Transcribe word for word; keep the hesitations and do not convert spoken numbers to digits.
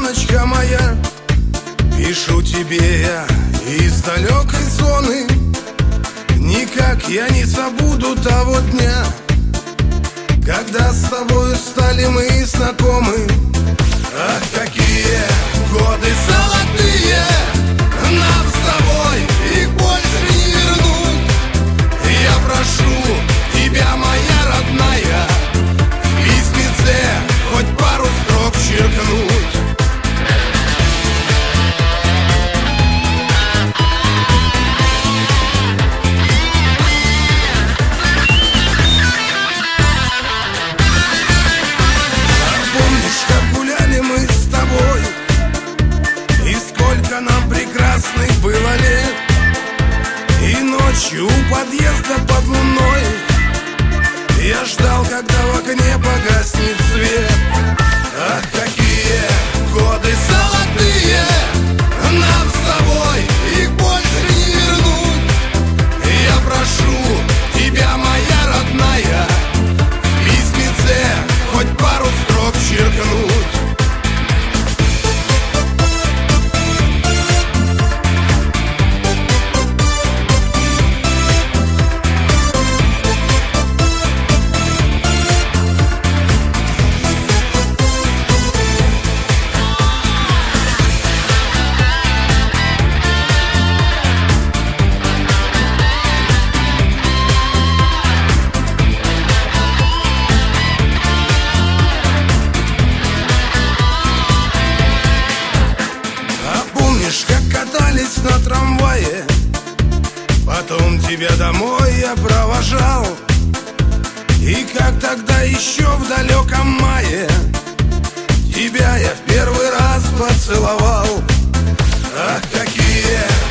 девчоночка моя, пишу тебе я из далекой зоны. Никак я не забуду того дня, когда с тобою стали мы знакомы. Ах, какие годы золотые, нам с тобой их больше не вернуть. Я прошу тебя, моя родная, в письмеце хоть пару строк черкнуть. Нам прекрасных было лет, и ночью у подъезда под луной я ждал, когда в окне погаснет свет. Ах, какие годы золотые, нам с тобой их больше не вернуть. Я прошу тебя, моя родная, в письмеце хоть пару строк черкнуть. На трамвае, потом тебя домой я провожал. И как тогда еще в далеком мае тебя я в первый раз поцеловал. Ах, какие